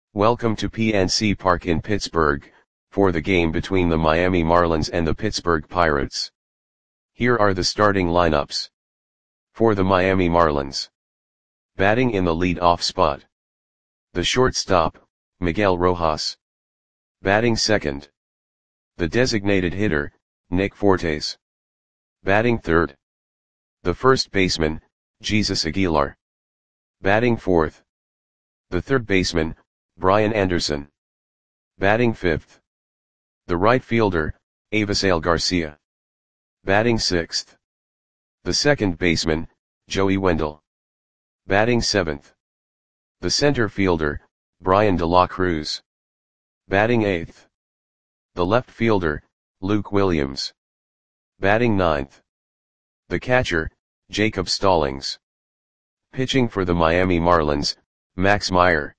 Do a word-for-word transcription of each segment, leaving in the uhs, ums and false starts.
Welcome to P N C Park in Pittsburgh, for the game between the Miami Marlins and the Pittsburgh Pirates. Here are the starting lineups. For the Miami Marlins. Batting in the lead-off spot. The shortstop, Miguel Rojas. Batting second. The designated hitter, Nick Fortes. Batting third. The first baseman, Jesus Aguilar. Batting fourth. The third baseman, Brian Anderson. Batting fifth. The right fielder, Avisail Garcia. Batting sixth. The second baseman, Joey Wendle. Batting seventh. The center fielder, Brian De La Cruz. Batting eighth. The left fielder, Luke Williams. Batting ninth. The catcher, Jacob Stallings. Pitching for the Miami Marlins, Max Meyer.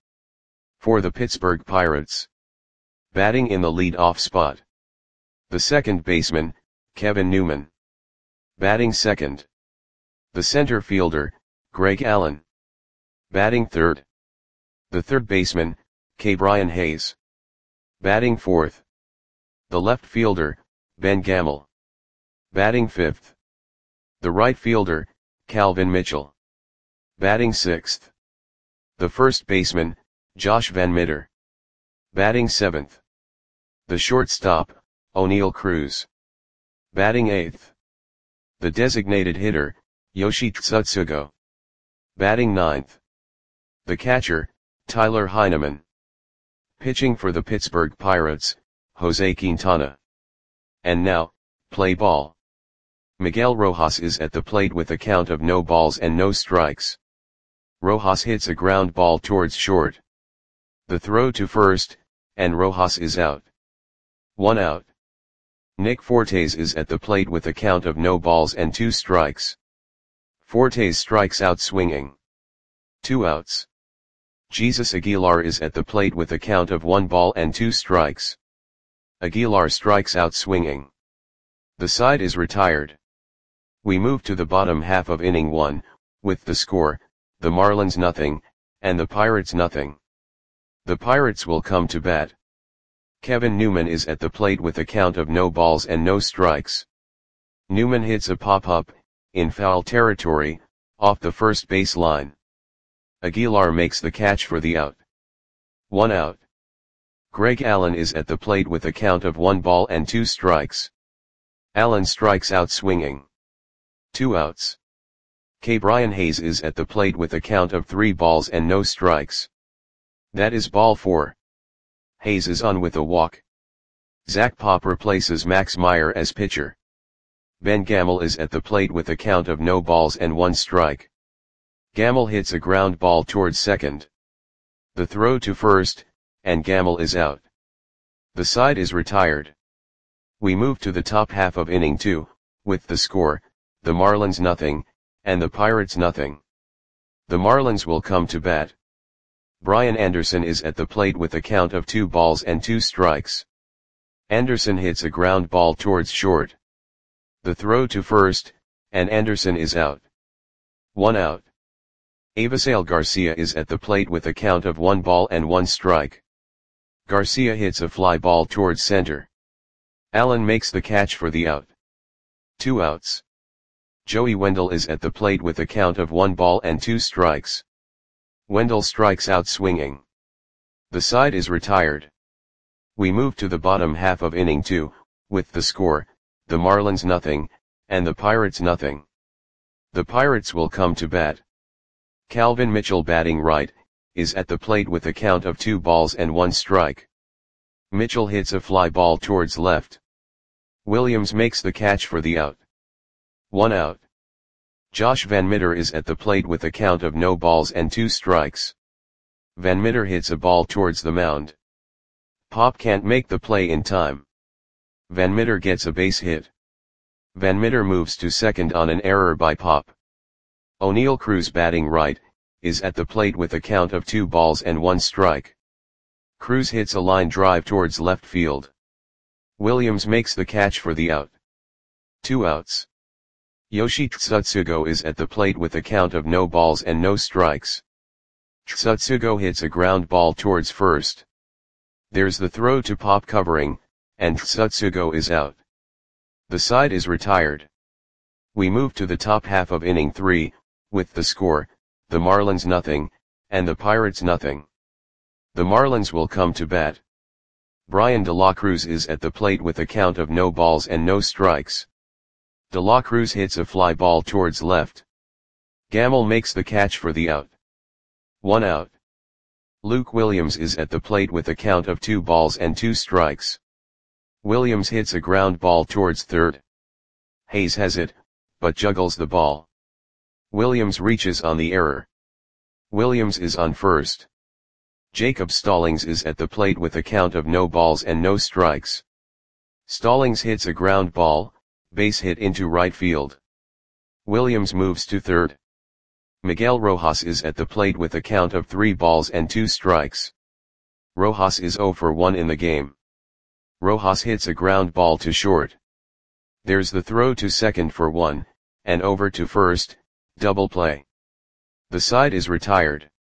For the Pittsburgh Pirates. Batting in the lead-off spot. The second baseman, Kevin Newman. Batting second. The center fielder, Greg Allen. Batting third. The third baseman, Ke'Bryan Hayes. Batting fourth. The left fielder, Ben Gamel. Batting fifth. The right fielder, Calvin Mitchell. Batting sixth. The first baseman, Josh Van Meter. Batting seventh. The shortstop, Oneil Cruz. Batting eighth. The designated hitter, Yoshi Tsutsugo. Batting ninth. The catcher, Tyler Heineman. Pitching for the Pittsburgh Pirates, Jose Quintana. And now, play ball. Miguel Rojas is at the plate with a count of no balls and no strikes. Rojas hits a ground ball towards short. The throw to first, and Rojas is out. One out. Nick Fortes is at the plate with a count of no balls and two strikes. Fortes strikes out swinging. Two outs. Jesus Aguilar is at the plate with a count of one ball and two strikes. Aguilar strikes out swinging. The side is retired. We move to the bottom half of inning one, with the score, the Marlins nothing, and the Pirates nothing. The Pirates will come to bat. Kevin Newman is at the plate with a count of no balls and no strikes. Newman hits a pop-up, in foul territory, off the first base line. Aguilar makes the catch for the out. One out. Greg Allen is at the plate with a count of one ball and two strikes. Allen strikes out swinging. Two outs. Ke'Bryan Hayes is at the plate with a count of three balls and no strikes. That is ball four. Hayes is on with a walk. Zach Pop replaces Max Meyer as pitcher. Ben Gamel is at the plate with a count of no balls and one strike. Gamel hits a ground ball towards second. The throw to first, and Gamel is out. The side is retired. We move to the top half of inning two, with the score, the Marlins nothing, and the Pirates nothing. The Marlins will come to bat. Brian Anderson is at the plate with a count of two balls and two strikes. Anderson hits a ground ball towards short. The throw to first, and Anderson is out. One out. Avisail Garcia is at the plate with a count of one ball and one strike. Garcia hits a fly ball towards center. Allen makes the catch for the out. Two outs. Joey Wendle is at the plate with a count of one ball and two strikes. Wendle strikes out swinging. The side is retired. We move to the bottom half of inning two, with the score, the Marlins nothing, and the Pirates nothing. The Pirates will come to bat. Calvin Mitchell batting right, is at the plate with a count of two balls and one strike. Mitchell hits a fly ball towards left. Williams makes the catch for the out. One out. Josh Van Meter is at the plate with a count of no balls and two strikes. Van Meter hits a ball towards the mound. Pop can't make the play in time. Van Meter gets a base hit. Van Meter moves to second on an error by Pop. Oneil Cruz batting right, is at the plate with a count of two balls and one strike. Cruz hits a line drive towards left field. Williams makes the catch for the out. Two outs. Yoshi Tsutsugo is at the plate with a count of no balls and no strikes. Tsutsugo hits a ground ball towards first. There's the throw to Pop covering, and Tsutsugo is out. The side is retired. We move to the top half of inning three, with the score, the Marlins nothing, and the Pirates nothing. The Marlins will come to bat. Bryan De La Cruz is at the plate with a count of no balls and no strikes. De La Cruz hits a fly ball towards left. Gamel makes the catch for the out. One out. Luke Williams is at the plate with a count of two balls and two strikes. Williams hits a ground ball towards third. Hayes has it, but juggles the ball. Williams reaches on the error. Williams is on first. Jacob Stallings is at the plate with a count of no balls and no strikes. Stallings hits a ground ball, base hit into right field. Williams moves to third. Miguel Rojas is at the plate with a count of three balls and two strikes. Rojas is zero for one in the game. Rojas hits a ground ball to short. There's the throw to second for one, and over to first, double play. The side is retired.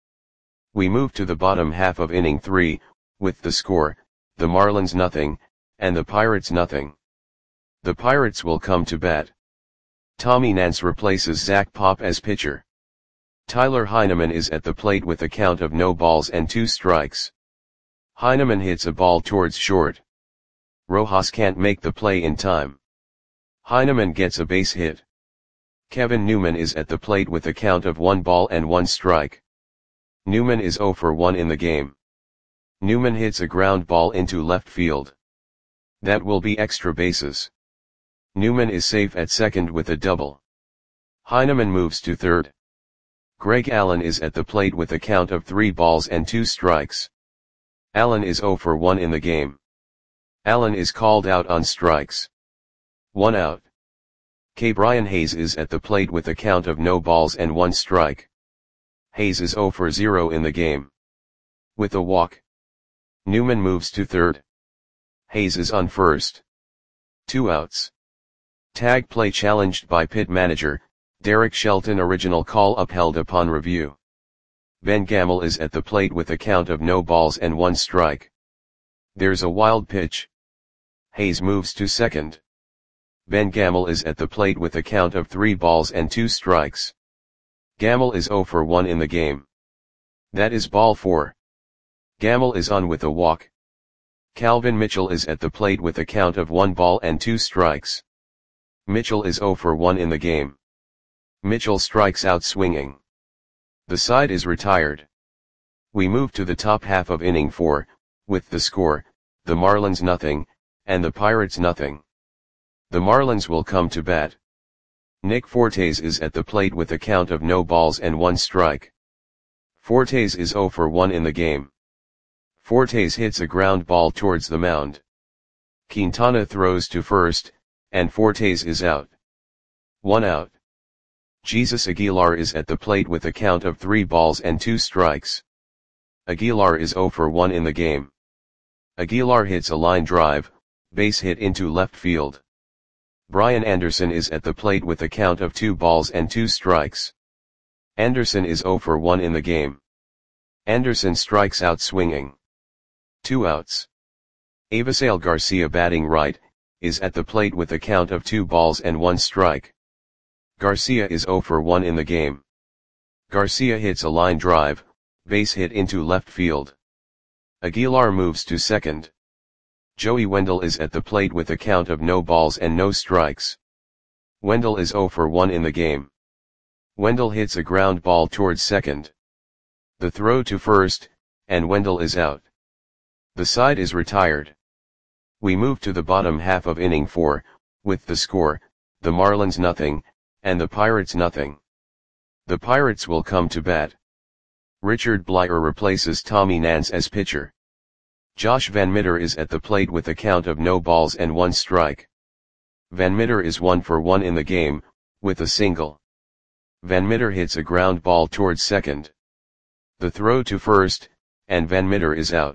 We move to the bottom half of inning three, with the score, the Marlins nothing, and the Pirates nothing. The Pirates will come to bat. Tommy Nance replaces Zach Pop as pitcher. Tyler Heineman is at the plate with a count of no balls and two strikes. Heineman hits a ball towards short. Rojas can't make the play in time. Heineman gets a base hit. Kevin Newman is at the plate with a count of one ball and one strike. Newman is zero for one in the game. Newman hits a ground ball into left field. That will be extra bases. Newman is safe at second with a double. Heineman moves to third. Greg Allen is at the plate with a count of three balls and two strikes. Allen is zero for one in the game. Allen is called out on strikes. One out. K. Brian Hayes is at the plate with a count of no balls and one strike. Hayes is zero for zero in the game. With a walk. Newman moves to third. Hayes is on first. Two outs. Tag play challenged by pit manager, Derek Shelton. Original call upheld upon review. Ben Gamel is at the plate with a count of no balls and one strike. There's a wild pitch. Hayes moves to second. Ben Gamel is at the plate with a count of three balls and two strikes. Gamel is zero for one in the game. That is ball four. Gamel is on with a walk. Calvin Mitchell is at the plate with a count of one ball and two strikes. Mitchell is zero for one in the game. Mitchell strikes out swinging. The side is retired. We move to the top half of inning four, with the score, the Marlins nothing, and the Pirates nothing. The Marlins will come to bat. Nick Fortes is at the plate with a count of no balls and one strike. Fortes is zero for one in the game. Fortes hits a ground ball towards the mound. Quintana throws to first, and Fortes is out. One out. Jesus Aguilar is at the plate with a count of three balls and two strikes. Aguilar is zero for one in the game. Aguilar hits a line drive, base hit into left field. Brian Anderson is at the plate with a count of two balls and two strikes. Anderson is zero for one in the game. Anderson strikes out swinging. Two outs. Avisail Garcia, batting right, is at the plate with a count of two balls and one strike. Garcia is zero for one in the game. Garcia hits a line drive, base hit into left field. Aguilar moves to second. Joey Wendell is at the plate with a count of no balls and no strikes. Wendell is zero for one in the game. Wendell hits a ground ball towards second. The throw to first, and Wendell is out. The side is retired. We move to the bottom half of inning four, with the score, the Marlins nothing, and the Pirates nothing. The Pirates will come to bat. Richard Bleier replaces Tommy Nance as pitcher. Josh Van Meter is at the plate with a count of no balls and one strike. Van Meter is one for one in the game, with a single. Van Meter hits a ground ball towards second. The throw to first, and Van Meter is out.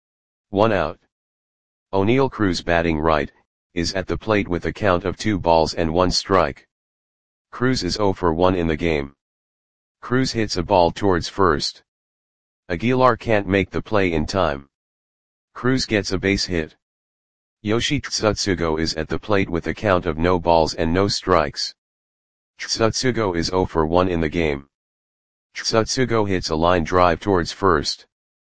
One out. O'Neal Cruz, batting right, is at the plate with a count of two balls and one strike. Cruz is zero for one in the game. Cruz hits a ball towards first. Aguilar can't make the play in time. Cruz gets a base hit. Yoshi Tsutsugo is at the plate with a count of no balls and no strikes. Tsutsugo is zero for one in the game. Tsutsugo hits a line drive towards first.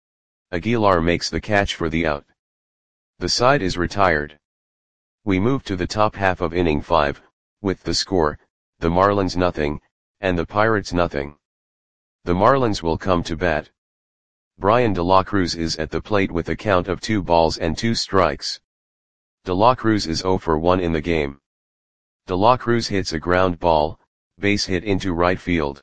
Aguilar makes the catch for the out. The side is retired. We move to the top half of inning five, with the score, the Marlins nothing, and the Pirates nothing. The Marlins will come to bat. Brian De La Cruz is at the plate with a count of two balls and two strikes. De La Cruz is zero for one in the game. De La Cruz hits a ground ball, base hit into right field.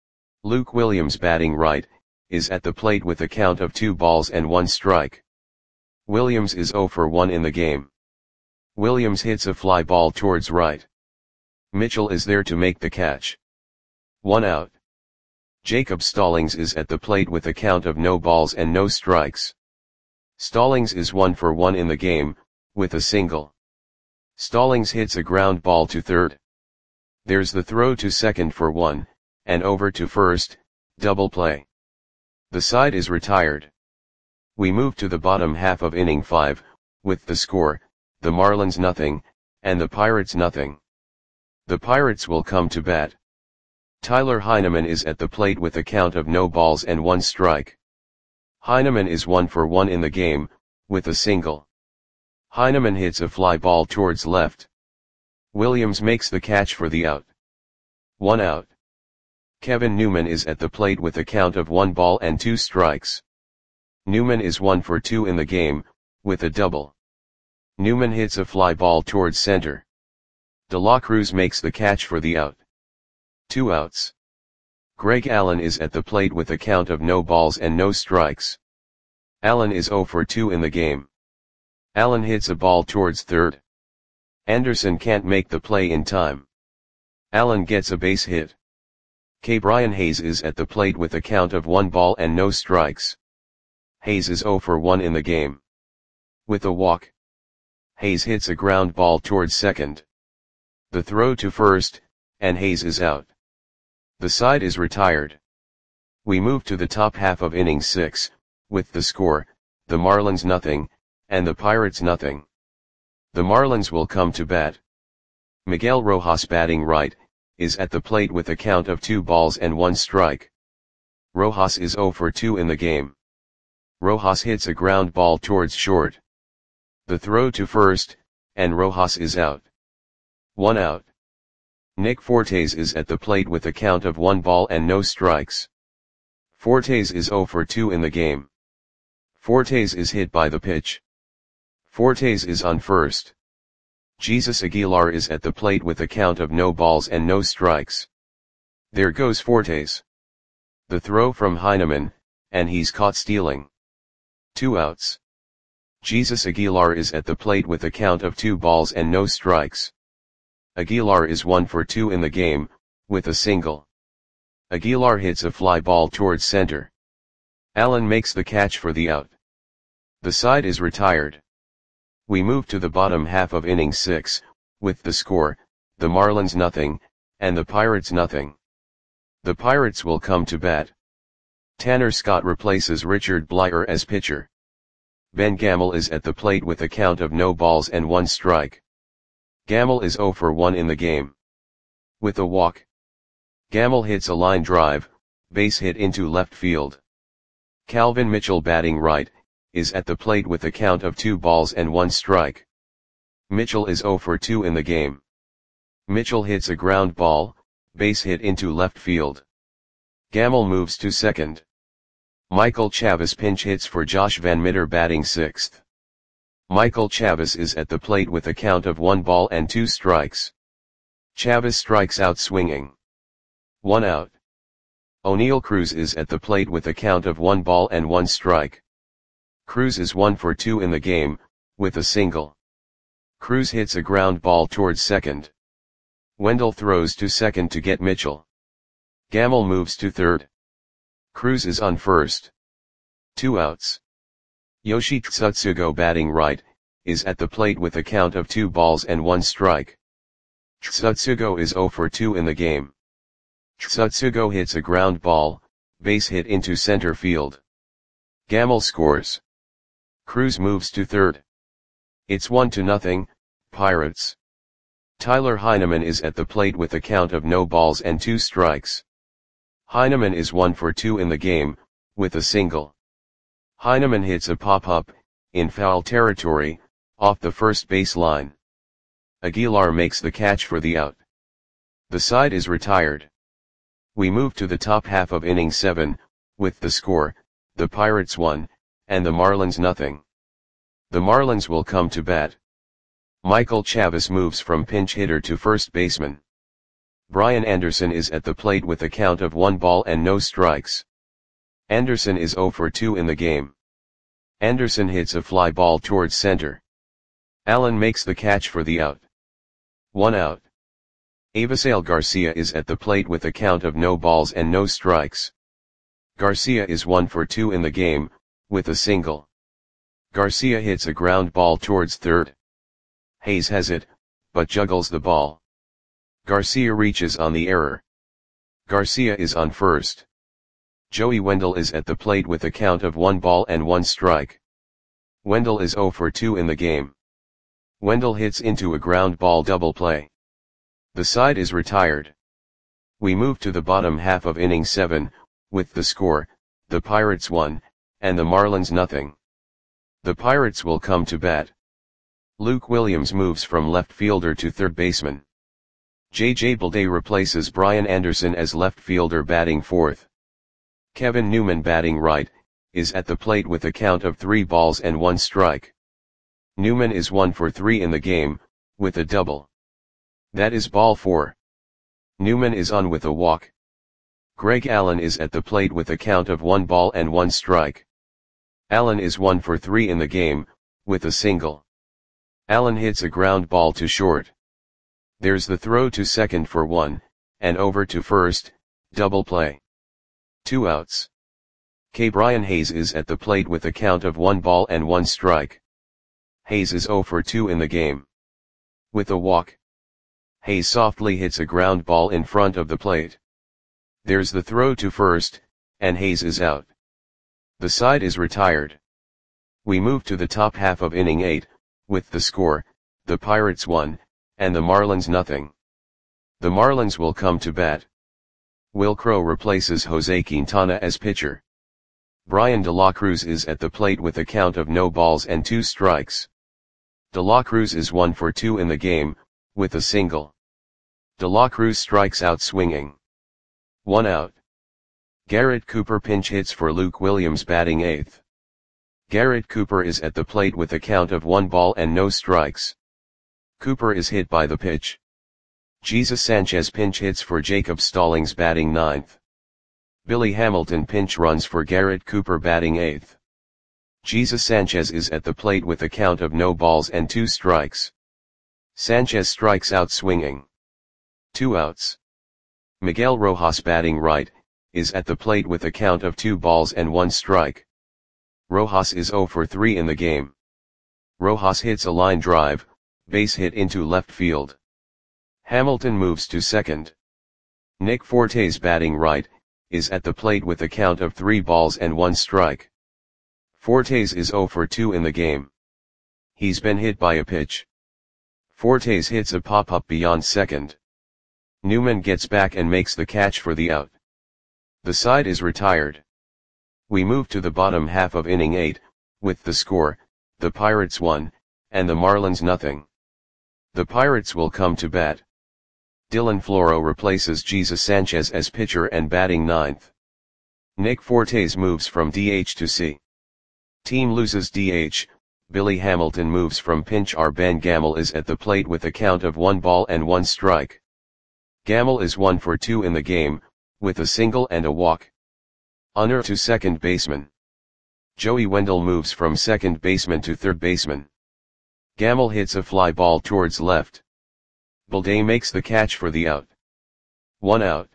Luke Williams, batting right, is at the plate with a count of two balls and one strike. Williams is zero for one in the game. Williams hits a fly ball towards right. Mitchell is there to make the catch. One out. Jacob Stallings is at the plate with a count of no balls and no strikes. Stallings is one for one in the game, with a single. Stallings hits a ground ball to third. There's the throw to second for one, and over to first, double play. The side is retired. We move to the bottom half of inning five, with the score, the Marlins nothing, and the Pirates nothing. The Pirates will come to bat. Tyler Heineman is at the plate with a count of no balls and one strike. Heineman is one for one in the game, with a single. Heineman hits a fly ball towards left. Williams makes the catch for the out. One out. Kevin Newman is at the plate with a count of one ball and two strikes. Newman is one for two in the game, with a double. Newman hits a fly ball towards center. De La Cruz makes the catch for the out. Two outs. Greg Allen is at the plate with a count of no balls and no strikes. Allen is zero for two in the game. Allen hits a ball towards third. Anderson can't make the play in time. Allen gets a base hit. K. Brian Hayes is at the plate with a count of one ball and no strikes. Hayes is zero for one in the game. With a walk. Hayes hits a ground ball towards second. The throw to first, and Hayes is out. The side is retired. We move to the top half of inning six, with the score, the Marlins nothing, and the Pirates nothing. The Marlins will come to bat. Miguel Rojas, batting right, is at the plate with a count of two balls and one strike. Rojas is zero for two in the game. Rojas hits a ground ball towards short. The throw to first, and Rojas is out. One out. Nick Fortes is at the plate with a count of one ball and no strikes. Fortes is zero for two in the game. Fortes is hit by the pitch. Fortes is on first. Jesus Aguilar is at the plate with a count of no balls and no strikes. There goes Fortes. The throw from Heineman, and he's caught stealing. Two outs. Jesus Aguilar is at the plate with a count of two balls and no strikes. Aguilar is one for two in the game, with a single. Aguilar hits a fly ball towards center. Allen makes the catch for the out. The side is retired. We move to the bottom half of inning six, with the score, the Marlins nothing, and the Pirates nothing. The Pirates will come to bat. Tanner Scott replaces Richard Bleier as pitcher. Ben Gamel is at the plate with a count of no balls and one strike. Gamel is zero for one in the game. With a walk. Gamel hits a line drive, base hit into left field. Calvin Mitchell, batting right, is at the plate with a count of two balls and one strike. Mitchell is zero for two in the game. Mitchell hits a ground ball, base hit into left field. Gamel moves to second. Michael Chavis pinch hits for Josh Van Meter, batting sixth. Michael Chavis is at the plate with a count of one ball and two strikes. Chavis strikes out swinging. One out. O'Neal Cruz is at the plate with a count of one ball and one strike. Cruz is one for two in the game, with a single. Cruz hits a ground ball towards second. Wendell throws to second to get Mitchell. Gamel moves to third. Cruz is on first. Two outs. Yoshi Tsutsugo, batting right, is at the plate with a count of two balls and one strike. Tsutsugo is zero for two in the game. Tsutsugo hits a ground ball, base hit into center field. Gamble scores. Cruz moves to third. It's one to nothing, Pirates. Tyler Heineman is at the plate with a count of no balls and two strikes. Heineman is one for two in the game, with a single. Heineman hits a pop-up, in foul territory, off the first base line. Aguilar makes the catch for the out. The side is retired. We move to the top half of inning seven, with the score, the Pirates one, and the Marlins nothing. The Marlins will come to bat. Michael Chavis moves from pinch hitter to first baseman. Brian Anderson is at the plate with a count of one ball and no strikes. Anderson is zero for two in the game. Anderson hits a fly ball towards center. Allen makes the catch for the out. One out. Avisail Garcia is at the plate with a count of no balls and no strikes. Garcia is one for two in the game, with a single. Garcia hits a ground ball towards third. Hayes has it, but juggles the ball. Garcia reaches on the error. Garcia is on first. Joey Wendell is at the plate with a count of one ball and one strike. Wendell is zero for two in the game. Wendell hits into a ground ball double play. The side is retired. We move to the bottom half of inning seven, with the score, the Pirates one, and the Marlins nothing. The Pirates will come to bat. Luke Williams moves from left fielder to third baseman. J J Bleday replaces Brian Anderson as left fielder batting fourth. Kevin Newman batting right, is at the plate with a count of three balls and one strike. Newman is one for three in the game, with a double. That is ball four. Newman is on with a walk. Greg Allen is at the plate with a count of one ball and one strike. Allen is one for three in the game, with a single. Allen hits a ground ball to short. There's the throw to second for one, and over to first, double play. Two outs. K. Brian Hayes is at the plate with a count of one ball and one strike. Hayes is zero for two in the game. With a walk. Hayes softly hits a ground ball in front of the plate. There's the throw to first, and Hayes is out. The side is retired. We move to the top half of inning eight, with the score, the Pirates one, and the Marlins nothing. The Marlins will come to bat. Will Crowe replaces Jose Quintana as pitcher. Brian De La Cruz is at the plate with a count of no balls and two strikes. De La Cruz is one for two in the game, with a single. De La Cruz strikes out swinging. One out. Garrett Cooper pinch hits for Luke Williams batting eighth. Garrett Cooper is at the plate with a count of one ball and no strikes. Cooper is hit by the pitch. Jesus Sanchez pinch hits for Jacob Stallings batting ninth. Billy Hamilton pinch runs for Garrett Cooper batting eighth. Jesus Sanchez is at the plate with a count of no balls and two strikes. Sanchez strikes out swinging. Two outs. Miguel Rojas batting right, is at the plate with a count of two balls and one strike. Rojas is zero for three in the game. Rojas hits a line drive, base hit into left field. Hamilton moves to second. Nick Fortes batting right, is at the plate with a count of three balls and one strike. Fortes is zero for two in the game. He's been hit by a pitch. Fortes hits a pop-up beyond second. Newman gets back and makes the catch for the out. The side is retired. We move to the bottom half of inning eight, with the score, the Pirates one, and the Marlins nothing. The Pirates will come to bat. Dylan Floro replaces Jesus Sanchez as pitcher and batting ninth. Nick Fortes moves from D H to C. Team loses D H, Billy Hamilton moves from pinch. R. Ben Gamel is at the plate with a count of one ball and one strike. Gamel is one for two in the game, with a single and a walk. Honor to second baseman. Joey Wendell moves from second baseman to third baseman. Gamel hits a fly ball towards left. Bleday makes the catch for the out. One out.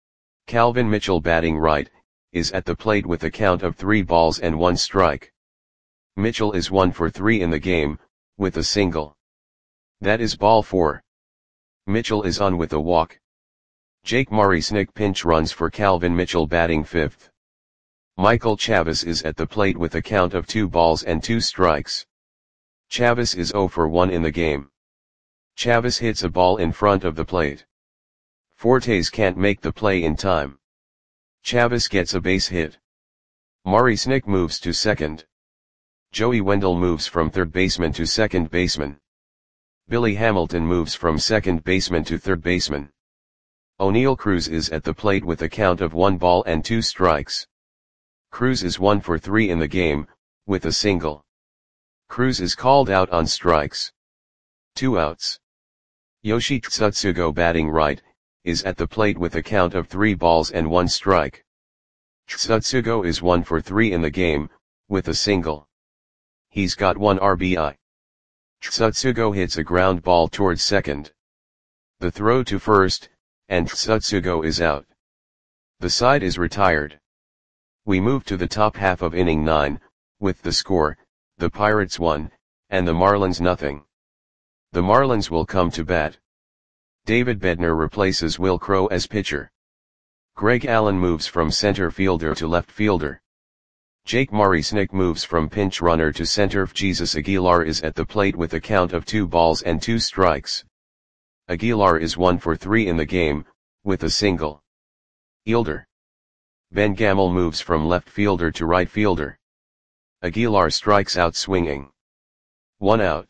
Calvin Mitchell batting right, is at the plate with a count of three balls and one strike. Mitchell is one for three in the game, with a single. That is ball four. Mitchell is on with a walk. Jake Marisnick pinch runs for Calvin Mitchell batting fifth. Michael Chavis is at the plate with a count of two balls and two strikes. Chavis is zero for one in the game. Chavis hits a ball in front of the plate. Fortes can't make the play in time. Chavis gets a base hit. Maury Snick moves to second. Joey Wendle moves from third baseman to second baseman. Billy Hamilton moves from second baseman to third baseman. O'Neal Cruz is at the plate with a count of one ball and two strikes. Cruz is one for three in the game, with a single. Cruz is called out on strikes. Two outs. Yoshi Tsutsugo, batting right, is at the plate with a count of three balls and one strike. Tsutsugo is one for three in the game, with a single. He's got one R B I. Tsutsugo hits a ground ball towards second. The throw to first, and Tsutsugo is out. The side is retired. We move to the top half of inning nine, with the score, the Pirates one, and the Marlins nothing. The Marlins will come to bat. David Bednar replaces Will Crowe as pitcher. Greg Allen moves from center fielder to left fielder. Jake Maury Snick moves from pinch runner to center. Jesus Aguilar is at the plate with a count of two balls and two strikes. Aguilar is one for three in the game, with a single. Fielder. Ben Gamel moves from left fielder to right fielder. Aguilar strikes out swinging. One out.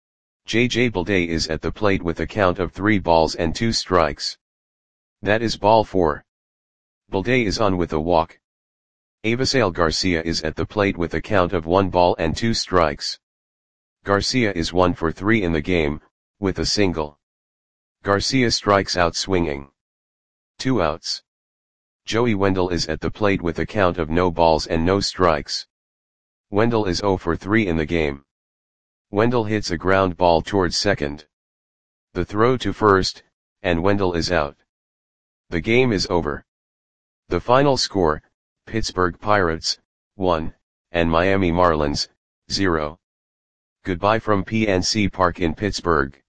J J Bleday is at the plate with a count of three balls and two strikes. That is ball four. Bleday is on with a walk. Avisail Garcia is at the plate with a count of one ball and two strikes. Garcia is one for three in the game, with a single. Garcia strikes out swinging. Two outs. Joey Wendle is at the plate with a count of no balls and no strikes. Wendle is zero for three in the game. Wendle hits a ground ball towards second. The throw to first, and Wendle is out. The game is over. The final score, Pittsburgh Pirates, one, and Miami Marlins, zero. Goodbye from P N C Park in Pittsburgh.